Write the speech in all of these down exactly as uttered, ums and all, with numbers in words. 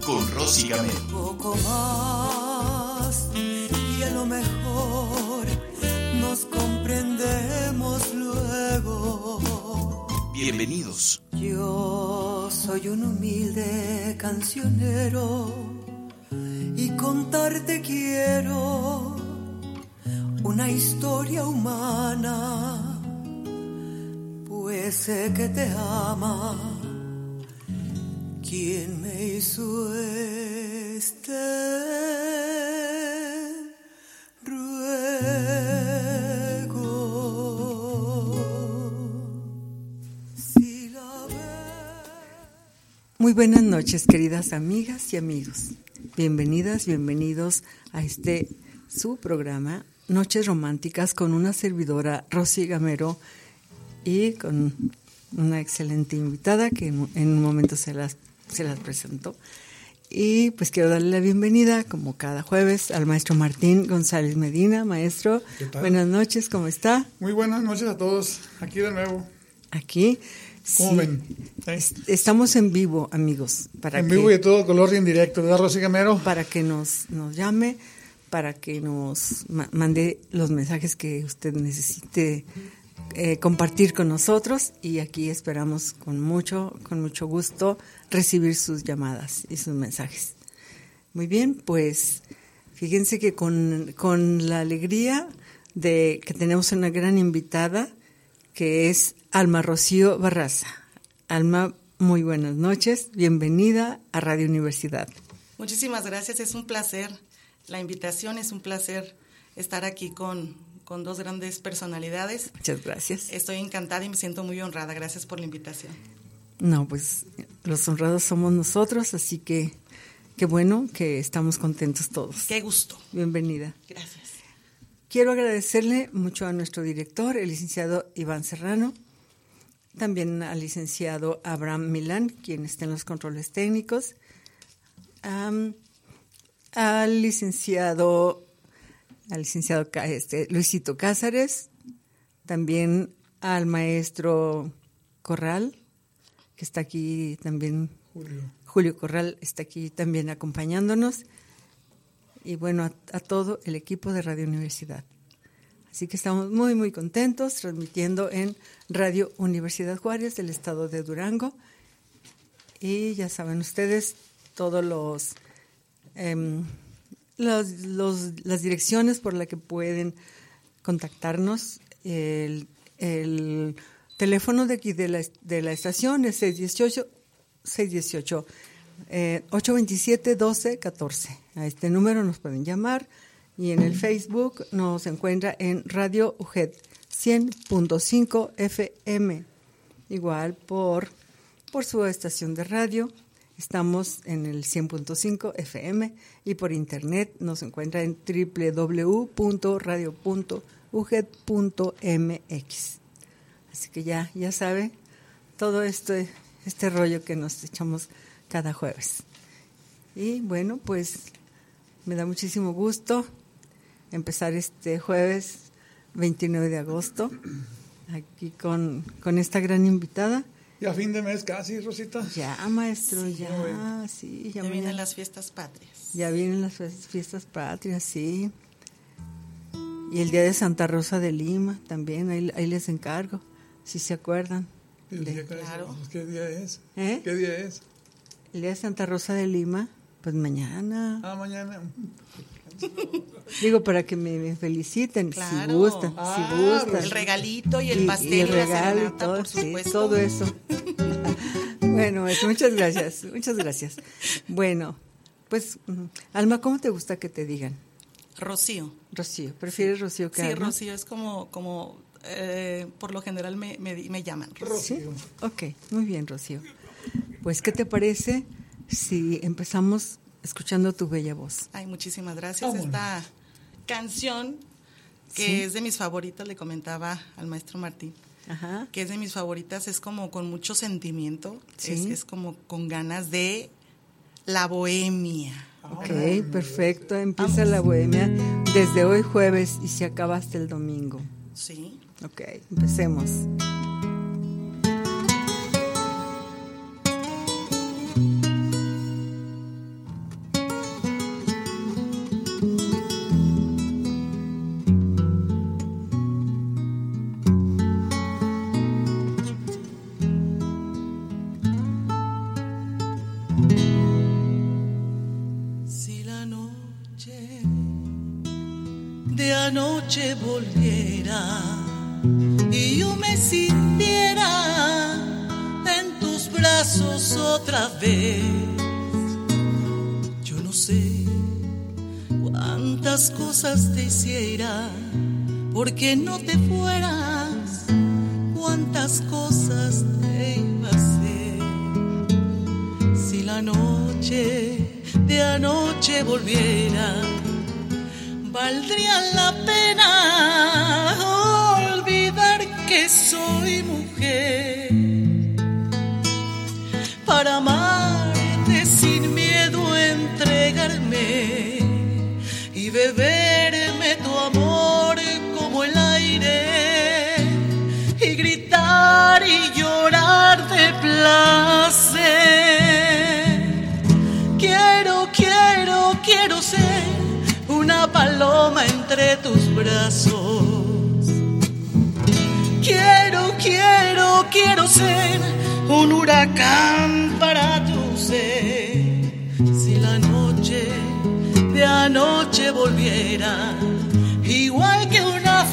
con Rosy Gamero. Poco más y a lo mejor nos comprendemos luego. Bienvenidos. Yo soy un humilde cancionero y contarte quiero una historia humana, pues sé que te ama quien me hizo este ruego. Si la ves... Muy buenas noches, queridas amigas y amigos. Bienvenidas, bienvenidos a este su programa Noches Románticas con una servidora, Rosy Gamero, y con una excelente invitada que en, en un momento se las, se las presentó. Y pues quiero darle la bienvenida, como cada jueves, al maestro Martín González Medina. Maestro, buenas noches, ¿cómo está? Muy buenas noches a todos, aquí de nuevo. Aquí. ¿Cómo sí, ven? ¿Sí? Estamos en vivo, amigos. Para en que, vivo y de todo color y en directo, ¿verdad, Rosy Gamero? Para que nos, nos llame, para que nos ma- mande los mensajes que usted necesite eh, compartir con nosotros, y aquí esperamos con mucho, con mucho gusto recibir sus llamadas y sus mensajes. Muy bien, pues fíjense que con, con la alegría de que tenemos una gran invitada, que es Alma Rocío Barraza. Alma, muy buenas noches, bienvenida a Radio Universidad. Muchísimas gracias, es un placer, la invitación es un placer estar aquí con, con dos grandes personalidades. Muchas gracias. Estoy encantada y me siento muy honrada, gracias por la invitación. No, pues los honrados somos nosotros, así que qué bueno que estamos contentos todos. Qué gusto. Bienvenida. Gracias. Quiero agradecerle mucho a nuestro director, el licenciado Iván Serrano, también al licenciado Abraham Milán, quien está en los controles técnicos, um, al licenciado, al licenciado este, Luisito Cázares, también al maestro Corral, que está aquí también, Julio. Julio Corral está aquí también acompañándonos, y bueno, a, a todo el equipo de Radio Universidad. Así que estamos muy, muy contentos transmitiendo en Radio Universidad Juárez del estado de Durango. Y ya saben ustedes, todos los, eh, los, los las direcciones por las que pueden contactarnos. El, el teléfono de aquí de la, de la estación es seis dieciocho, eh, ocho veintisiete, doce catorce. A este número nos pueden llamar, y en el Facebook nos encuentra en Radio U G E D cien punto cinco F M. Igual por, por su estación de radio, estamos en el cien punto cinco F M, y por internet nos encuentra en doble u doble u doble u punto radio punto u g e d punto m x. Así que ya, ya sabe todo este, este rollo que nos echamos cada jueves. Y bueno, pues me da muchísimo gusto empezar este jueves veintinueve de agosto aquí con, con esta gran invitada. Ya fin de mes casi, Rosita. Ya, maestro, Sí, ya, bueno. sí. Ya, Ya vienen mañana, las fiestas patrias. ya vienen las fiestas patrias, sí. Y el día de Santa Rosa de Lima también, ahí, ahí les encargo, si se acuerdan. El día que- Claro. ¿Qué día es? ¿Eh? ¿Qué día es? El día de Santa Rosa de Lima, pues mañana. Ah, mañana. Digo, para que me, me feliciten, Claro. si gustan, Ah, si gustan. El regalito y el Y- pastel y y, el la regalo y serenata, todo, por sí, supuesto. todo eso. Bueno, pues, muchas gracias, muchas gracias. Bueno, pues, mm, Alma, ¿cómo te gusta que te digan? Rocío. Rocío, ¿prefieres Rocío que Sí, Alma? Rocío es como, como eh, por lo general me, me, me llaman. ¿Sí? Ok, muy bien, Rocío. Pues, ¿qué te parece si empezamos escuchando tu bella voz? Ay, muchísimas gracias. Vámonos. Esta canción, que Sí. es de mis favoritas, le comentaba al maestro Martín, Ajá. que es de mis favoritas, es como con mucho sentimiento, Sí. es, es como con ganas de la bohemia. Ok, perfecto. Empieza la bohemia desde hoy jueves y se acaba hasta el domingo. Sí. Ok, empecemos. Si la noche de anoche volviera y yo me sintiera en tus brazos otra vez, yo no sé cuántas cosas te hiciera porque no te fueras, cuántas cosas te iba a hacer. Si la noche de anoche volviera, valdría la pena olvidar que soy mujer para amarte sin miedo, entregarme y beberme tu amor como el aire y gritar y llorar de placer. Quiero, quiero, quiero ser una paloma entre tus brazos. Quiero, quiero, quiero ser un huracán para tu ser. Si la noche de anoche volviera, igual que una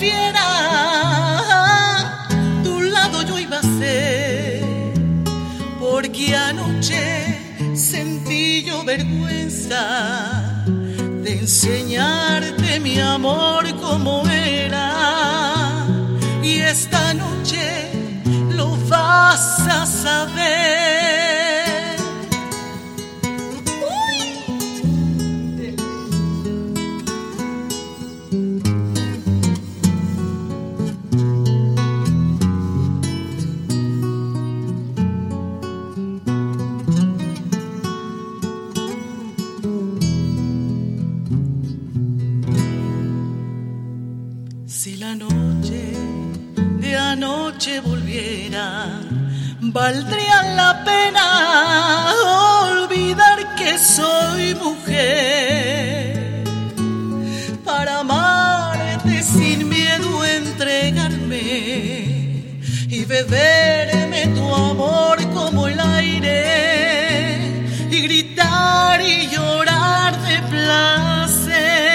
fiera, tu lado yo iba a ser, porque anoche sentí yo vergüenza de enseñarte mi amor como era, y esta noche lo vas a saber. Uy. Si la noche de anoche volviera, valdría la pena olvidar que soy mujer para amarte sin miedo, entregarme y beberme tu amor como el aire y gritar y llorar de placer.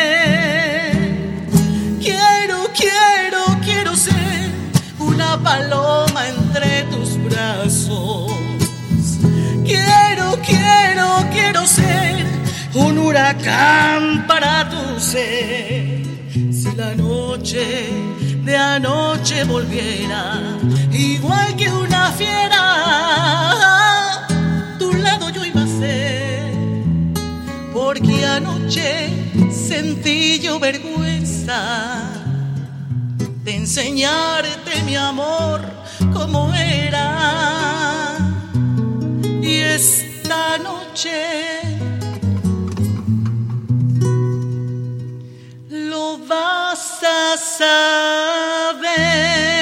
Quiero, quiero, quiero ser una paloma entre tus brazos. Quiero, quiero, quiero ser un huracán para tu ser. Si la noche de anoche volviera, igual que una fiera, tu lado yo iba a ser, porque anoche sentí yo vergüenza de enseñarte mi amor como era, y esta noche lo vas a saber.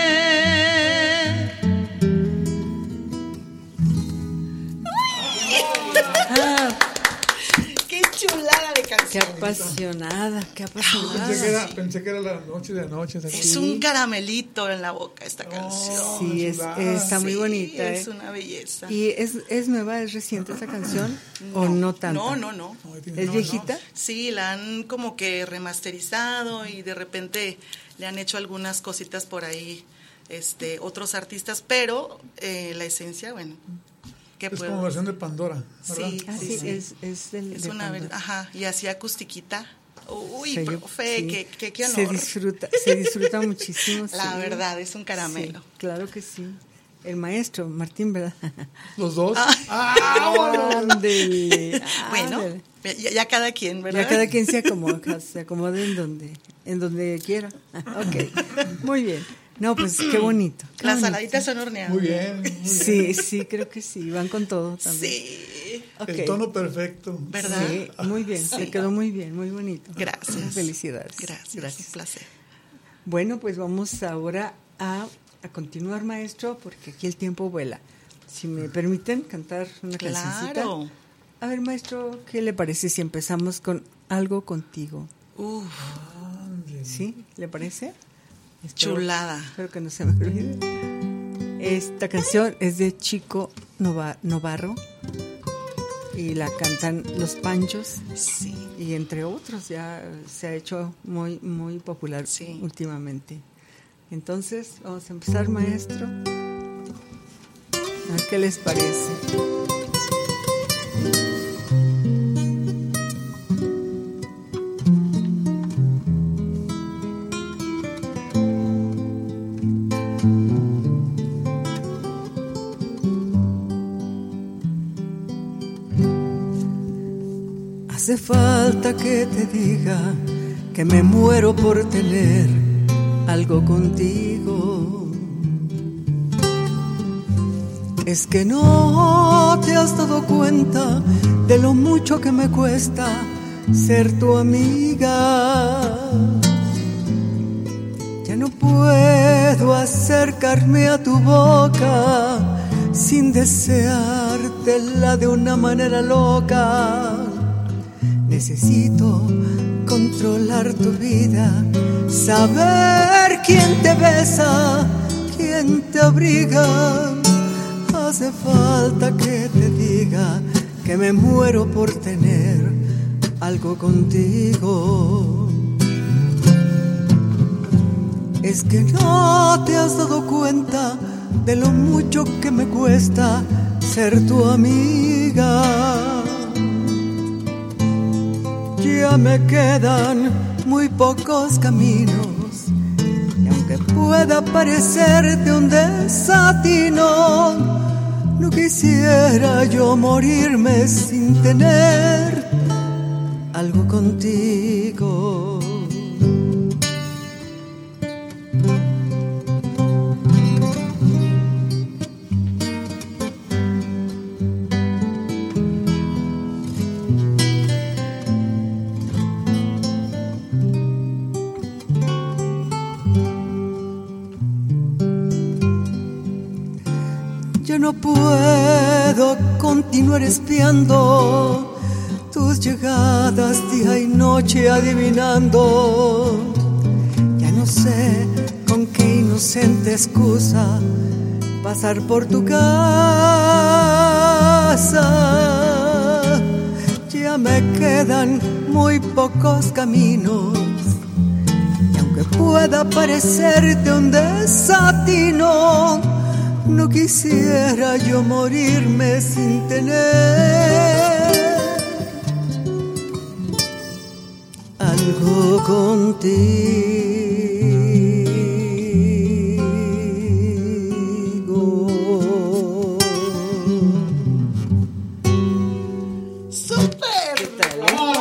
Ah, ¡Qué chulada de qué canción! apasionada, qué apasionada. Pensé que, era, pensé que era la noche de anoche. ¿te acuerdas? Es un caramelito en la boca esta Oh, canción. Sí, es, chulada. está muy Sí, bonita. es ¿eh? una belleza. ¿Y es, es nueva, es reciente esa canción o no tanto? No, no, no. No, tiene- ¿Es no, viejita? Sí, la han como que remasterizado y de repente le han hecho algunas cositas por ahí, este, otros artistas, pero eh, la esencia, bueno, ¿qué no. Es puedo como versión de decir? Pandora, ¿verdad? Sí, Ah, sí, sí, sí. es, es, del, Es de una, ver- Pandora. ajá, y así acustiquita. Uy, Se oye- profe, sí. qué, qué, qué Se honor. disfruta, se disfruta muchísimo. La sí. verdad, es un caramelo. Sí, claro que sí. El maestro, Martín, ¿verdad? Los dos. Ah. Ah, Ándele, Bueno, ándele. ya, ya cada quien, ¿verdad? Ya cada quien se acomoda, se acomode en donde, en donde quiera. Ok, muy bien. No, pues qué bonito. qué Las bonito. saladitas son horneadas. muy bien. Muy bien. Sí, sí, creo que sí, van con todo también. Sí. Ok. El tono perfecto. ¿Verdad? Sí, muy bien, Sí. se quedó muy bien, muy bonito. Gracias. Felicidades. Gracias, un placer. Bueno, pues vamos ahora a, a continuar, maestro, porque aquí el tiempo vuela. Si me permiten cantar una cancioncita. Claro. A ver, maestro, ¿qué le parece si empezamos con Algo Contigo? Uf, ¿Sí? ¿Le parece? Espero- chulada. Espero que no se me olvide. Esta canción es de Chico Nova- Novarro y la cantan Los Panchos. Sí. Y entre otros, ya se ha hecho muy, muy popular Sí. últimamente. Entonces, vamos a empezar, maestro. ¿A qué les parece? Hace falta que te diga que me muero por tener algo contigo. Es que no te has dado cuenta de lo mucho que me cuesta ser tu amiga. Ya no puedo acercarme a tu boca sin deseártela de una manera loca. Necesito controlar tu vida, saber quién te besa, quién te abriga. Hace falta que te diga que me muero por tener algo contigo. Es que no te has dado cuenta de lo mucho que me cuesta ser tu amiga. Ya me quedan muy pocos caminos, y aunque pueda parecerte un desatino, no quisiera yo morirme sin tener algo contigo. No puedo continuar espiando tus llegadas día y noche adivinando. Ya no sé con qué inocente excusa pasar por tu casa. Ya me quedan muy pocos caminos, y aunque pueda parecerte un desatino, no quisiera yo morirme sin tener algo contigo. ¡Súper! ¿Qué tal, eh? ¡Wow!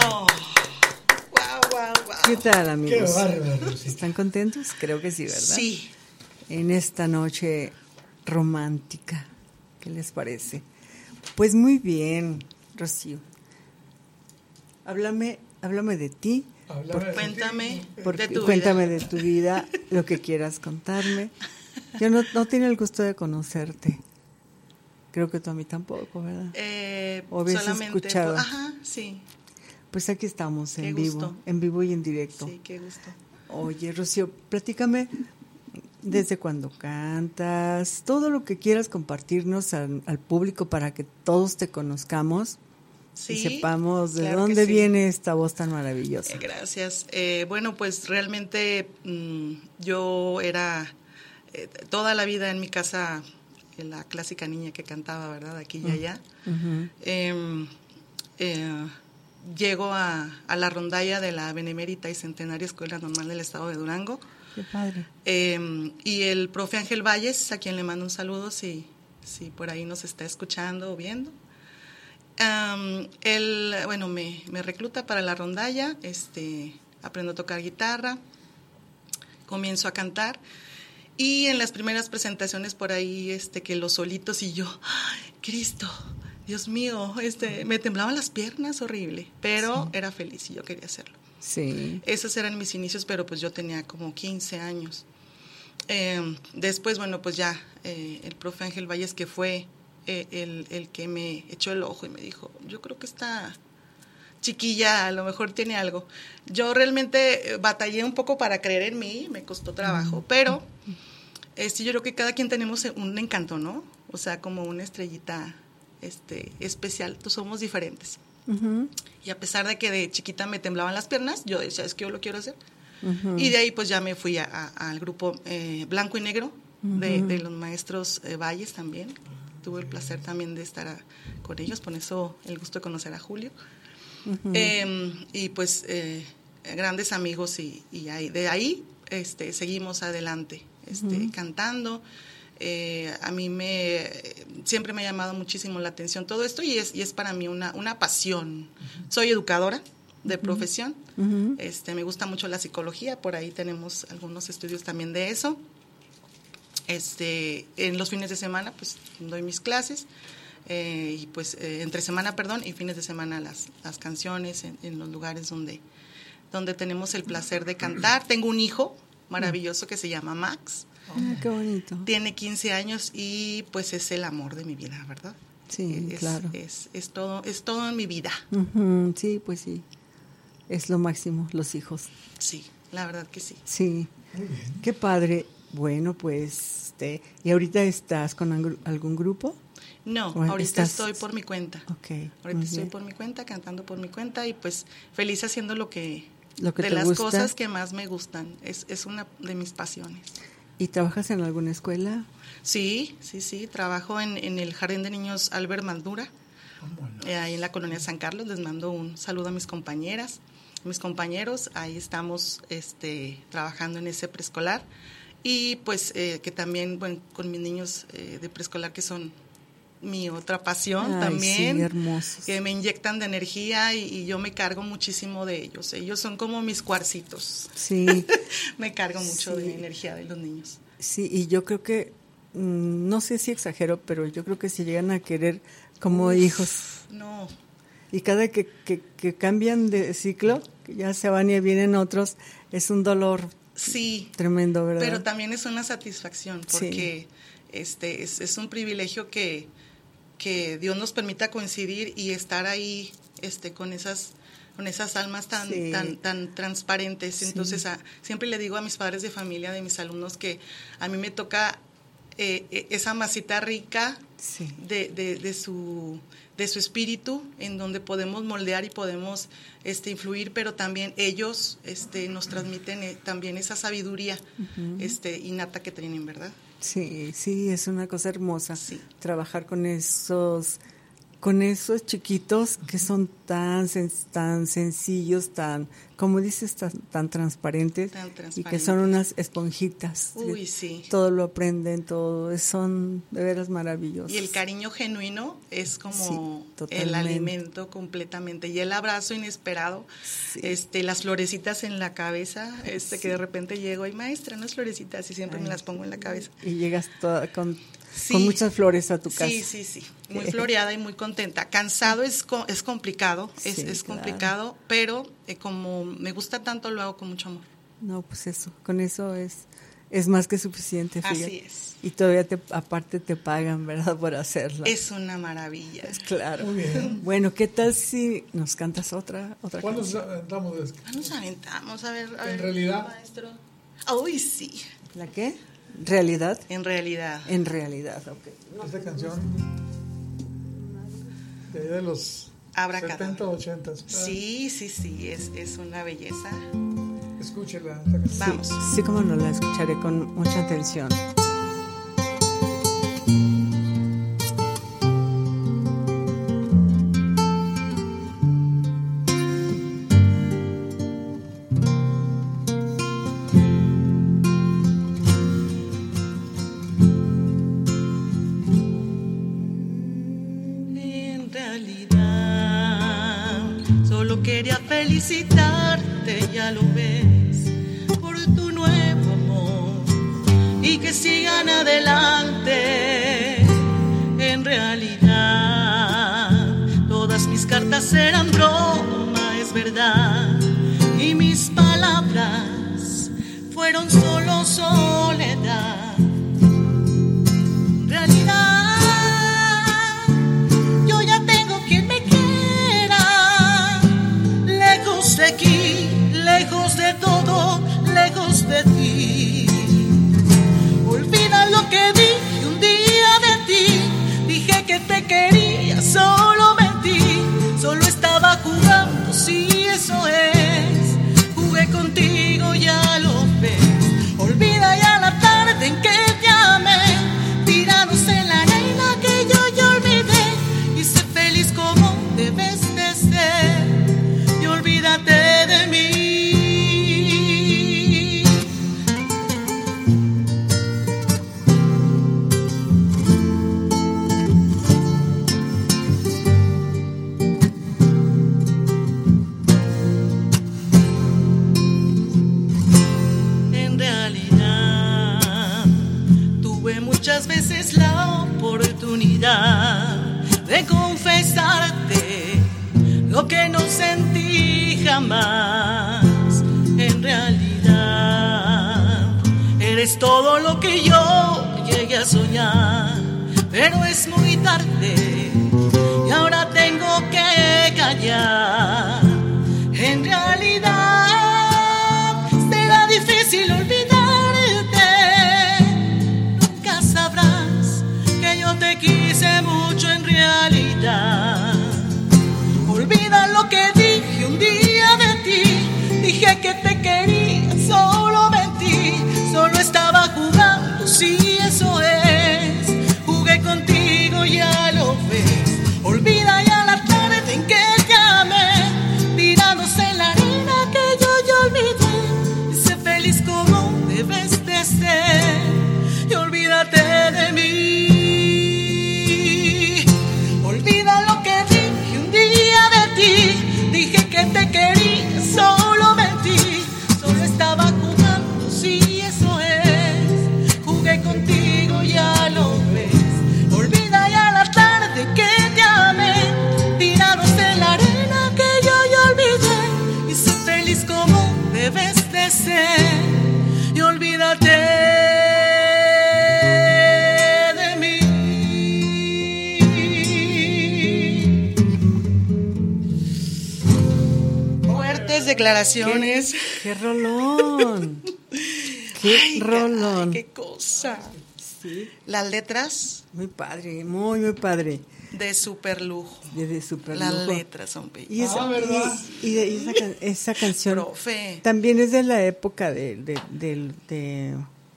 ¡Wow, wow, wow! ¿Qué tal, amigos? Qué bárbaro. Sí. ¿Están contentos? Creo que sí, ¿verdad? Sí. En esta noche romántica, ¿qué les parece? Pues muy bien, Rocío. Háblame, háblame de ti. Háblame de Cuéntame Porque, de tu cuéntame vida. de tu vida, lo que quieras contarme. Yo no, no tengo el gusto de conocerte. Creo que tú a mí tampoco, ¿verdad? Eh, O habías solamente, escuchado. Ajá, sí. Pues aquí estamos, Qué en vivo, gusto. en vivo y en directo. Sí, qué gusto. Oye, Rocío, platícame desde cuando cantas, todo lo que quieras compartirnos al, al público para que todos te conozcamos Sí, y sepamos de claro que dónde sí. viene esta voz tan maravillosa. Eh, gracias. Eh, bueno, pues realmente mmm, yo era eh, toda la vida en mi casa eh, la clásica niña que cantaba, ¿verdad? Aquí y allá. Uh-huh. Eh, eh, llego a, a la rondalla de la Benemérita y Centenaria Escuela Normal del Estado de Durango. Qué padre. Eh, y el profe Ángel Valles, a quien le mando un saludo si, si por ahí nos está escuchando o viendo. Um, él, bueno, me, me recluta para la rondalla, este, aprendo a tocar guitarra, comienzo a cantar. Y en las primeras presentaciones por ahí, este, que los solitos y yo, ¡ay, Cristo! Dios mío, este, me temblaban las piernas, horrible, pero sí. Era feliz y yo quería hacerlo. Sí. Esos eran mis inicios, pero pues yo tenía como quince años. Eh, después, bueno, pues ya eh, el profe Ángel Valles, que fue eh, el, el que me echó el ojo y me dijo, yo creo que esta chiquilla a lo mejor tiene algo. Yo realmente batallé un poco para creer en mí, me costó trabajo, pero eh, sí, yo creo que cada quien tenemos un encanto, ¿no? O sea, como una estrellita este, especial, todos somos diferentes. Uh-huh. Y a pesar de que de chiquita me temblaban las piernas, yo decía, es que yo lo quiero hacer. Uh-huh. Y de ahí pues ya me fui a, a, al grupo eh, Blanco y Negro, uh-huh. de, de los maestros eh, Valles también. Tuve el placer también de estar a, con ellos, por eso el gusto de conocer a Julio. Uh-huh. Eh, y pues eh, grandes amigos y, y ahí, de ahí este, seguimos adelante este, uh-huh. cantando. Eh, a mí me siempre me ha llamado muchísimo la atención todo esto y es, y es para mí una, una pasión. Uh-huh. Soy educadora de uh-huh. profesión, uh-huh. este, me gusta mucho la psicología, por ahí tenemos algunos estudios también de eso. Este, en los fines de semana pues doy mis clases eh, y pues eh, entre semana, perdón, y fines de semana las, las canciones en, en los lugares donde, donde tenemos el placer de cantar. Tengo un hijo maravilloso que se llama Max. Ah, qué bonito. Tiene quince años y pues es el amor de mi vida, ¿verdad? Sí, es, claro. Es, es, todo, es todo en mi vida. Uh-huh. Sí, pues sí. Es lo máximo, los hijos. Sí, la verdad que sí. Sí. Muy bien. Qué padre. Bueno, pues, este, ¿y ahorita estás con algún grupo? No, ahorita estás... estoy por mi cuenta. Okay, ahorita estoy por mi cuenta, cantando por mi cuenta y pues feliz haciendo lo que, lo que de te las gusta. Cosas que más me gustan. Es, es una de mis pasiones. ¿Y trabajas en alguna escuela? Sí, sí, sí. Trabajo en, en el Jardín de Niños Albert Maldura, eh, ahí en la colonia San Carlos. Les mando un saludo a mis compañeras, a mis compañeros. Ahí estamos este, trabajando en ese preescolar. Y pues eh, que también, bueno, con mis niños eh, de preescolar que son mi otra pasión. Ay, también, sí, hermosos. Que me inyectan de energía y, y yo me cargo muchísimo de ellos. Ellos son como mis cuarcitos. Sí. Me cargo mucho sí. de energía de los niños. Sí, y yo creo que, mmm, no sé si exagero, pero yo creo que si llegan a querer como Uf, hijos. No. Y cada que, que, que cambian de ciclo, que ya se van y vienen otros, es un dolor. Sí, tremendo, ¿verdad? Pero también es una satisfacción porque sí. este es, es un privilegio que, que Dios nos permita coincidir y estar ahí este con esas con esas almas tan sí. tan tan transparentes. Sí. Entonces a, siempre le digo a mis padres de familia, de mis alumnos, que a mí me toca eh, esa masita rica sí. de, de, de su de su espíritu, en donde podemos moldear y podemos este, influir, pero también ellos este, nos transmiten eh, también esa sabiduría uh-huh. este, innata que tienen, ¿verdad? Sí, sí, es una cosa hermosa sí. trabajar con esos, con esos chiquitos que son tan, tan sencillos, tan, como dices, tan, tan, transparentes, tan transparentes y que son unas esponjitas. Uy, sí. Todo lo aprenden, todo, son de veras maravillosos. Y el cariño genuino es como sí, el alimento completamente. Y el abrazo inesperado, sí. este, las florecitas en la cabeza, este sí. que de repente llego, y maestra, unas florecitas, y siempre Ay, me las pongo en la cabeza. Y llegas toda con... Sí. Con muchas flores a tu casa. Sí, sí, sí. Muy floreada y muy contenta. Cansado es co- es complicado, es, sí, es claro. complicado, pero eh, como me gusta tanto, lo hago con mucho amor. No, pues eso, con eso es es más que suficiente, fíjate. Así es. Y todavía te, aparte te pagan, ¿verdad?, por hacerlo. Es una maravilla. Es claro. Muy bien. Bueno, ¿qué tal si nos cantas otra otra ¿Cuándo canción? nos aventamos de esto? Nos aventamos, a ver, a ¿En ver, realidad? maestro. Uy, sí. ¿La qué? ¿Realidad? En realidad. En realidad, ok. Esta canción de, de los setenta, ochenta. Sí, sí, sí, es, es una belleza. Escúchela. Esta canción. Vamos. Sí, sí, como no, la escucharé con mucha atención. Felicitarte, ya lo ves, por tu nuevo amor y que sigan adelante. En realidad, todas mis cartas eran broma, es verdad, y mis palabras fueron solo soledad. En realidad, yo ya tengo quien me quiera, lejos de aquí, lejos de todo, lejos de ti. Olvida lo que dije un día de ti, dije que te quería que yo llegué a soñar, pero es muy tarde y ahora tengo que callar. En realidad será difícil olvidarte, nunca sabrás que yo te quise mucho en realidad. Olvida lo que dije un día de ti, dije que te quería, solo mentí, solo estaba jugando, sí, eso es, jugué contigo, ya lo ves. Olvida ya la tarde en que te amé, tirándose en la arena que yo ya olvidé, y sé feliz como debes de ser, y olvídate de mí. Olvida lo que dije un día de ti, dije que te quería, solo mentí, solo estaba jugando, sí, eso es, jugué contigo, ya lo ves. Olvida ya la tarde que te amé, tirados en la arena que yo ya olvidé, y sé feliz como debes de ser, y olvídate de mí. Fuertes declaraciones. ¡Qué, qué rolón! ¡Qué Ay, rolón! caray, qué cosa. Sí, Las letras muy padre, muy, muy padre. de super lujo. De, de super Las lujo. letras son bellas. Y esa, Ah, ¿verdad? y, y de- y esa, can- esa canción Profe. también es de la época de de, de, de,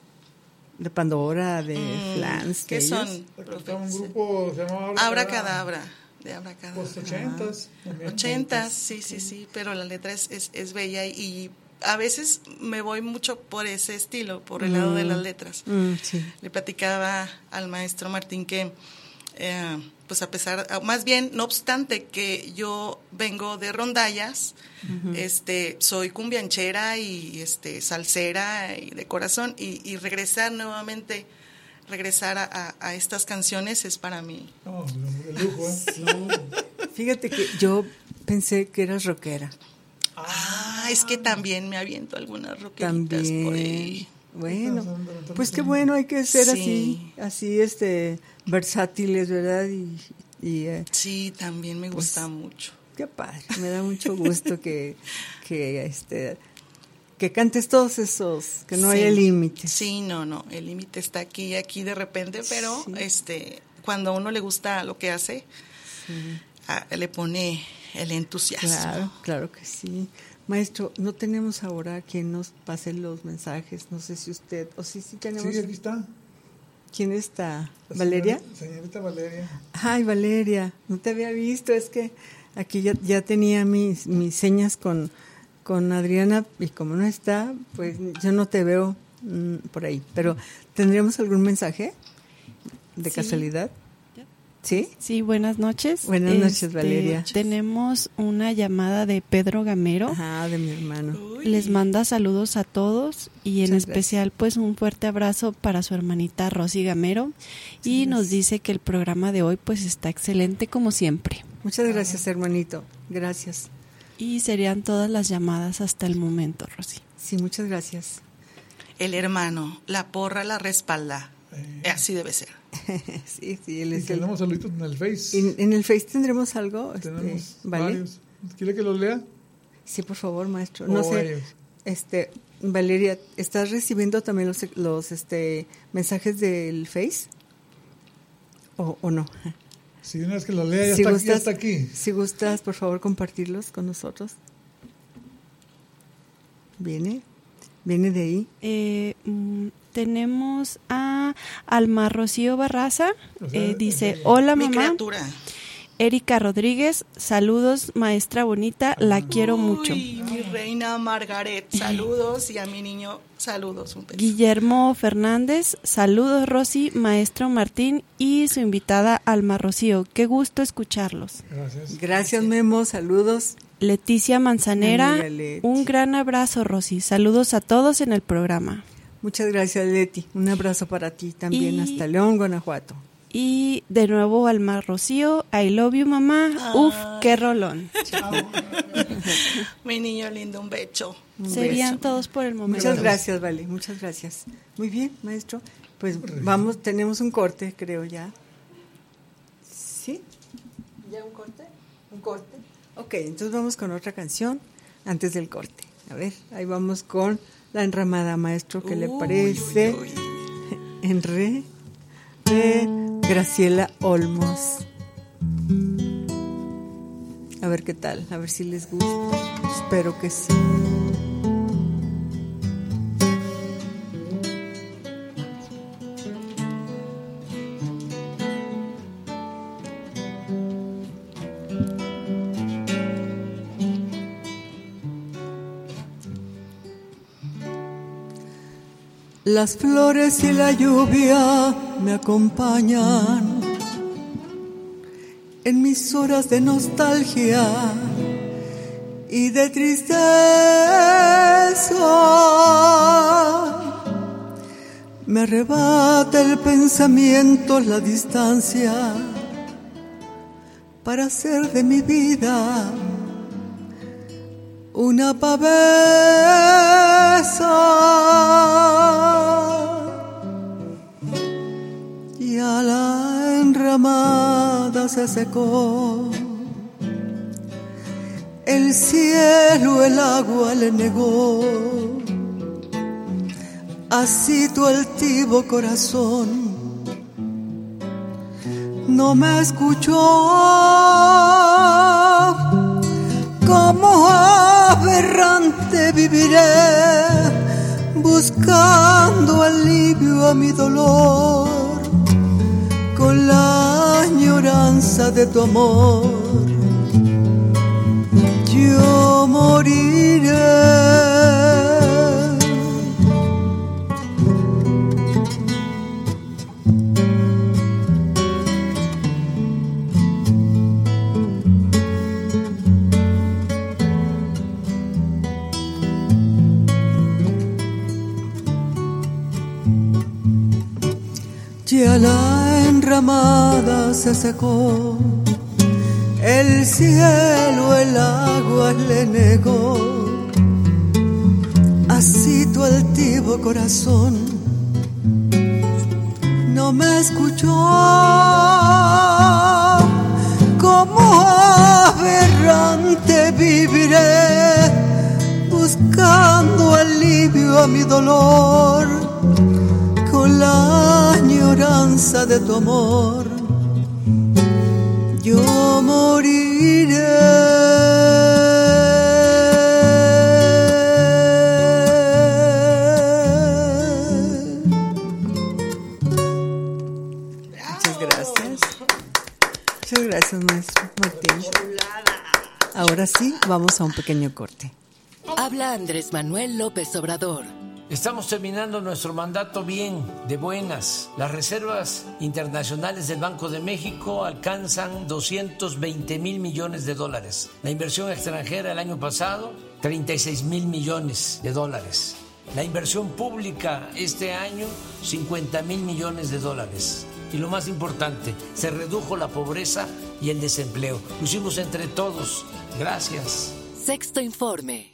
de Pandora, de Mm, Flans. ¿Qué de son? ellos. Estaba un grupo, se llamaba Abracadabra. De Abracadabra. Los ochentas. también. Ochentas, sí, sí, sí, pero la letra es, es, es bella y a veces me voy mucho por ese estilo, por el lado de las letras. Mm, sí. Le platicaba al maestro Martín que, eh, pues a pesar, más bien, no obstante que yo vengo de rondallas, uh-huh. este, soy cumbianchera y este, salsera y de corazón, y, y regresar nuevamente, regresar a, a, a estas canciones es para mí. No, de lujo, ¿eh? No. Fíjate que yo pensé que eras rockera. Ah, es que también me aviento algunas roqueritas También. por ahí. Bueno, pues qué bueno, hay que ser Sí. así, así este, versátiles, ¿verdad? Y, y eh, Sí, también me Pues, gusta mucho. qué padre, me da mucho gusto que, que este que cantes todos esos, que no Sí. haya límites. Sí, no, no, el límite está aquí y aquí de repente, pero Sí. este, cuando a uno le gusta lo que hace, Sí. a- le pone el entusiasmo. Claro, claro que sí. Maestro, no tenemos ahora quien nos pase los mensajes, no sé si usted, o sí, sí tenemos. Sí, aquí está. ¿Quién está? La ¿Valeria? señorita- Señorita Valeria. Ay, Valeria, no te había visto, es que aquí ya, ya tenía mis, mis señas con, con Adriana y como no está, pues yo no te veo mm, por ahí. Pero, ¿tendríamos algún mensaje de Sí. casualidad? ¿Sí? Sí, buenas noches. Buenas noches, Valeria. Tenemos una llamada de Pedro Gamero. Ajá, de mi hermano. Uy. Les manda saludos a todos y en Muchas especial pues un fuerte abrazo para su hermanita Rosy Gamero y nos dice que el programa de hoy pues está excelente como siempre. Muchas gracias, hermanito. Gracias. Y serían todas las llamadas hasta el momento, Rosy. Sí, muchas gracias. El hermano, la porra la respalda. Eh. Así debe ser. Sí, sí, él Y es el... tenemos saluditos en el Face. ¿En, en el Face tendremos algo? Este, Tenemos ¿vale? varios. ¿Quiere que los lea? Sí, por favor, maestro. No O sé, ellos. este, Valeria, ¿estás recibiendo también los, los este, mensajes del Face? ¿O, o no? Si una vez que los lea, ya, si está, gustas, ya está aquí. Si gustas, por favor, compartirlos con nosotros. ¿Viene? ¿Viene de ahí? Eh, mm, tenemos a Alma Rocío Barraza. O sea, eh, dice, eh, hola Mi mamá. criatura. Erika Rodríguez, saludos, maestra bonita, la quiero mucho. Uy, mi reina Margaret, saludos. Y a mi niño, saludos. Un beso. Guillermo Fernández, saludos Rosy, maestro Martín y su invitada Alma Rocío. Qué gusto escucharlos. Gracias. Gracias, Memo. Saludos. Leticia Manzanera, Amiga Leti. un gran abrazo Rosy. Saludos a todos en el programa. Muchas gracias, Leti. Un abrazo para ti también Y- hasta León, Guanajuato. Y de nuevo Alma Rocío, I love you mamá. Uf, qué rolón. Mi niño lindo, un becho. Un Serían beso. todos por el momento. Muchas gracias, Vale. Muchas gracias. Muy bien, maestro. Pues vamos, tenemos un corte, creo ya. ¿Sí? ¿Ya un corte? ¿Un corte? Ok, entonces vamos con otra canción antes del corte. A ver, ahí vamos con La Enramada, maestro, ¿qué uy, le parece? Uy, uy. En re, de Graciela Olmos. A ver qué tal, a ver si les gusta. Espero que sí. Las flores y la lluvia me acompañan en mis horas de nostalgia y de tristeza. Me arrebata el pensamiento, la distancia, para hacer de mi vida una pavesa. Ya la enramada se secó, el cielo el agua le negó, así tu altivo corazón no me escuchó. Como aberrante viviré buscando alivio a mi dolor, con la añoranza de tu amor yo moriré. Ya la enramada se secó, el cielo el agua le negó, así tu altivo corazón no me escuchó. Como aberrante viviré buscando alivio a mi dolor, con la añoranza de tu amor yo moriré. Muchas gracias. Muchas gracias, maestro Martín. Ahora sí, vamos a un pequeño corte. Habla Andrés Manuel López Obrador. Estamos terminando nuestro mandato bien, de buenas. Las reservas internacionales del Banco de México alcanzan doscientos veinte mil millones de dólares. La inversión extranjera el año pasado, treinta y seis mil millones de dólares. La inversión pública este año, cincuenta mil millones de dólares. Y lo más importante, se redujo la pobreza y el desempleo. Lo hicimos entre todos. Gracias. Sexto Informe.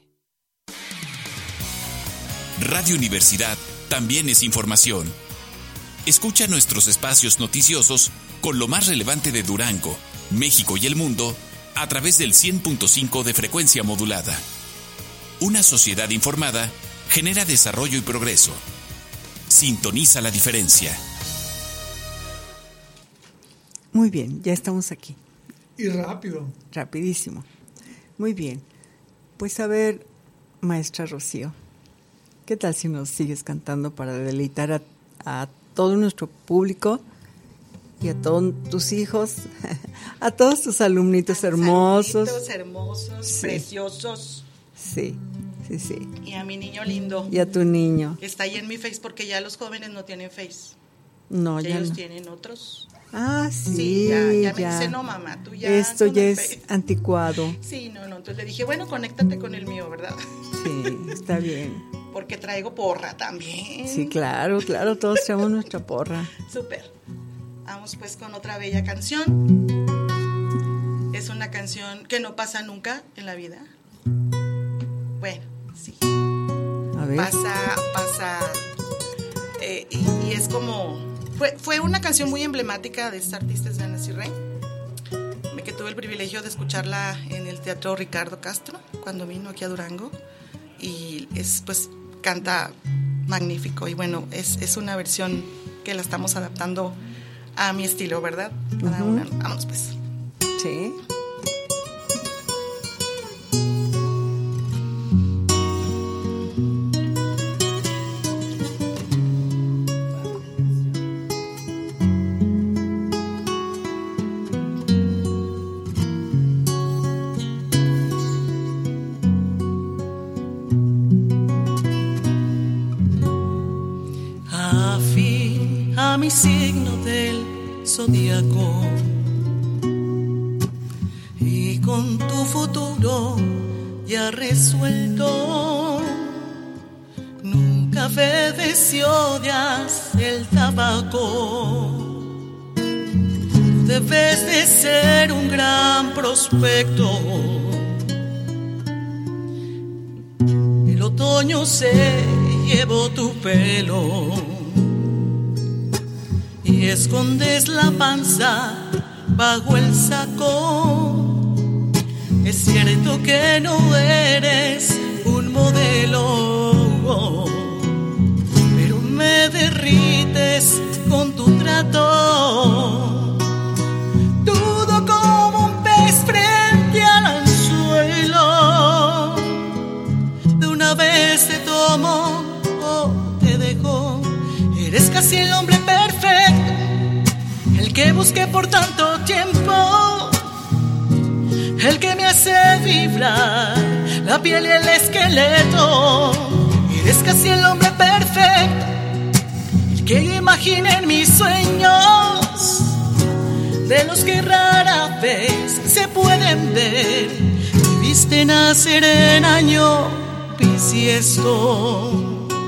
Radio Universidad también es información. Escucha nuestros espacios noticiosos con lo más relevante de Durango, México y el mundo a través del cien punto cinco de frecuencia modulada. Una sociedad informada genera desarrollo y progreso. Sintoniza la diferencia. Muy bien, ya estamos aquí. Y rápido. Rapidísimo. Muy bien. Pues a ver, maestra Rocío, ¿qué tal si nos sigues cantando para deleitar a, a todo nuestro público y a todos tus hijos, a todos tus alumnitos hermosos? Alumnitos hermosos, sí. Preciosos. Sí, sí, sí. Y a mi niño lindo. Y a tu niño. Está ahí en mi Face porque ya los jóvenes no tienen Face. No, ya, ya ellos no. tienen otros. Ah, sí, sí ya, ya me ya. dice, no mamá, tú ya. Esto ya es Face. anticuado. Sí, no, no, entonces le dije, bueno, conéctate con el mío, ¿verdad? Sí, está bien. Porque traigo porra también. Sí, claro, claro, todos traemos nuestra porra. Súper. Vamos pues con otra bella canción. Es una canción que no pasa nunca en la vida. Bueno, sí. A ver. Pasa, pasa eh, y, y es como, fue, fue una canción muy emblemática de esta artista, es de Nancy Rey, que tuve el privilegio de escucharla en el Teatro Ricardo Castro, cuando vino aquí a Durango, y es, pues, canta magnífico, y bueno, es, es una versión que la estamos adaptando a mi estilo, ¿verdad? Cada Uh-huh. una, vámonos pues. Sí. Afín a mi signo del zodíaco y con tu futuro ya resuelto, nunca bebes si odias el tabaco. Tú debes de ser un gran prospecto. El otoño se llevó tu pelo y escondes la panza bajo el saco. Es cierto que no eres un modelo, pero me derrites con tu trato. Dudo como un pez frente al anzuelo. De una vez te tomo o te dejo. Eres casi el hombre perfecto, el que busqué por tanto tiempo, el que me hace vibrar la piel y el esqueleto. Eres casi el hombre perfecto, el que yo imaginé en mis sueños, de los que rara vez se pueden ver. Viviste nacer en año bisiesto.